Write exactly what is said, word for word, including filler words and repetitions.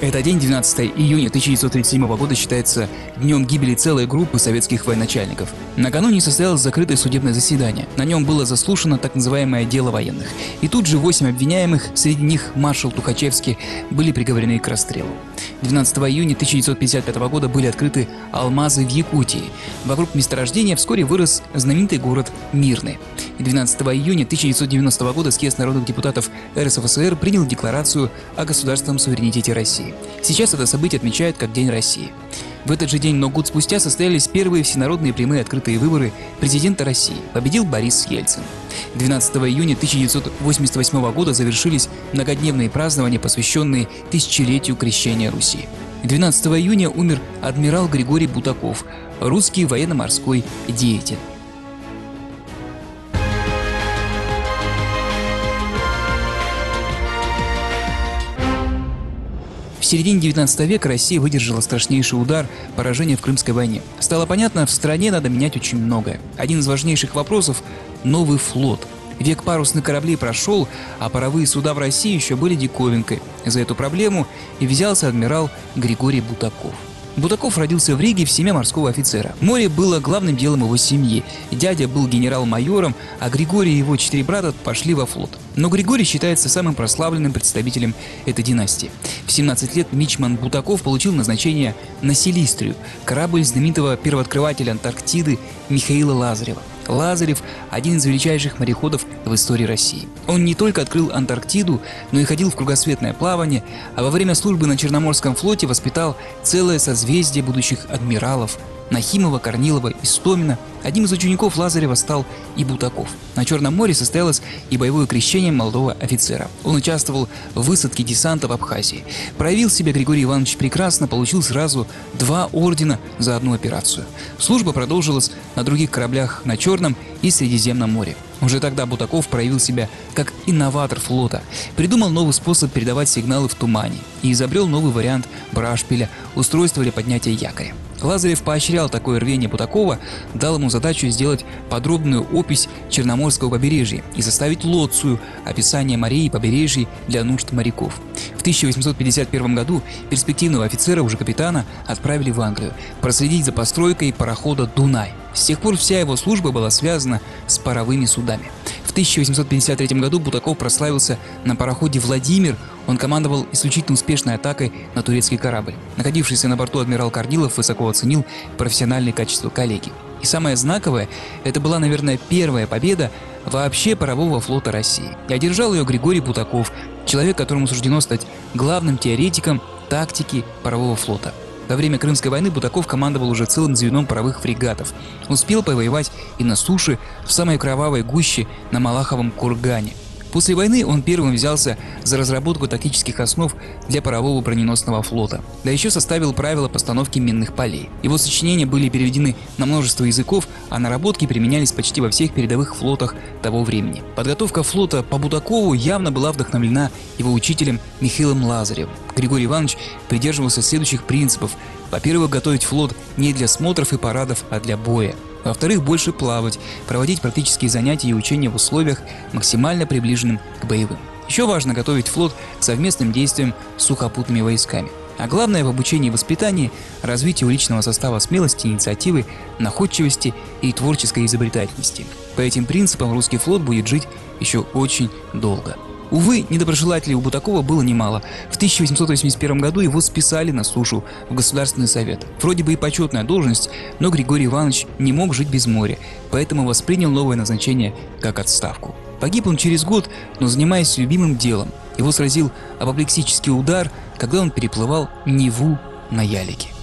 Этот день, двенадцатое июня тысяча девятьсот тридцать седьмого года, считается днем гибели целой группы советских военачальников. Накануне состоялось закрытое судебное заседание. На нем было заслушано так называемое дело военных. И тут же восемь обвиняемых, среди них маршал Тухачевский, были приговорены к расстрелу. двенадцатого июня тысяча девятьсот пятьдесят пятого года были открыты алмазы в Якутии. Вокруг месторождения вскоре вырос знаменитый город Мирный. И двенадцатого июня тысяча девятьсот девяностого года съезд народных депутатов эр эс эф эс эр принял декларацию о государственном суверенитете России. Сейчас это событие отмечают как День России. В этот же день, но год спустя, состоялись первые всенародные прямые открытые выборы президента России. Победил Борис Ельцин. двенадцатого июня тысяча девятьсот восемьдесят восьмого года завершились многодневные празднования, посвященные тысячелетию крещения Руси. двенадцатого июня умер адмирал Григорий Бутаков, русский военно-морской деятель. В середине девятнадцатого века Россия выдержала страшнейший удар поражения в Крымской войне. Стало понятно, в стране надо менять очень многое. Один из важнейших вопросов – новый флот. Век парусных кораблей прошел, а паровые суда в России еще были диковинкой. За эту проблему и взялся адмирал Григорий Бутаков. Бутаков родился в Риге в семье морского офицера. Море было главным делом его семьи. Дядя был генерал-майором, а Григорий и его четыре брата пошли во флот. Но Григорий считается самым прославленным представителем этой династии. В семнадцать лет мичман Бутаков получил назначение на Силистрию, корабль знаменитого первооткрывателя Антарктиды Михаила Лазарева. Лазарев – один из величайших мореходов в истории России. Он не только открыл Антарктиду, но и ходил в кругосветное плавание, а во время службы на Черноморском флоте воспитал целое созвездие будущих адмиралов – Нахимова, Корнилова, Истомина. Одним из учеников Лазарева стал и Бутаков. На Черном море состоялось и боевое крещение молодого офицера. Он участвовал в высадке десанта в Абхазии. Проявил себя Григорий Иванович прекрасно, получил сразу два ордена за одну операцию. Служба продолжилась на других кораблях на Черном и Средиземном море. Уже тогда Бутаков проявил себя как инноватор флота, придумал новый способ передавать сигналы в тумане и изобрел новый вариант брашпиля – устройство для поднятия якоря. Лазарев поощрял такое рвение Бутакова, дал ему задачу сделать подробную опись Черноморского побережья и составить лоцию – описание морей и побережий для нужд моряков. В тысяча восемьсот пятьдесят первом году перспективного офицера, уже капитана, отправили в Англию проследить за постройкой парохода «Дунай». С тех пор вся его служба была связана с паровыми судами. В тысяча восемьсот пятьдесят третьем году Бутаков прославился на пароходе «Владимир». Он командовал исключительно успешной атакой на турецкий корабль. Находившийся на борту адмирал Корнилов высоко оценил профессиональные качества коллеги. И самое знаковое – это была, наверное, первая победа вообще парового флота России. И одержал ее Григорий Бутаков, человек, которому суждено стать главным теоретиком тактики парового флота. Во время Крымской войны Бутаков командовал уже целым звеном паровых фрегатов. Успел повоевать и на суше, в самой кровавой гуще на Малаховом кургане. После войны он первым взялся за разработку тактических основ для парового броненосного флота. Да еще составил правила постановки минных полей. Его сочинения были переведены на множество языков, а наработки применялись почти во всех передовых флотах того времени. Подготовка флота по Бутакову явно была вдохновлена его учителем Михаилом Лазаревым. Григорий Иванович придерживался следующих принципов. Во-первых, готовить флот не для смотров и парадов, а для боя. Во-вторых, больше плавать, проводить практические занятия и учения в условиях, максимально приближенным к боевым. Еще важно готовить флот к совместным действиям с сухопутными войсками. А главное в обучении и воспитании – развитие у личного состава смелости, инициативы, находчивости и творческой изобретательности. По этим принципам русский флот будет жить еще очень долго. Увы, недоброжелателей у Бутакова было немало. В тысяча восемьсот восемьдесят первом году его списали на сушу в Государственный совет. Вроде бы и почетная должность, но Григорий Иванович не мог жить без моря, поэтому воспринял новое назначение как отставку. Погиб он через год, но занимаясь любимым делом. Его сразил апоплексический удар, когда он переплывал Неву на ялике.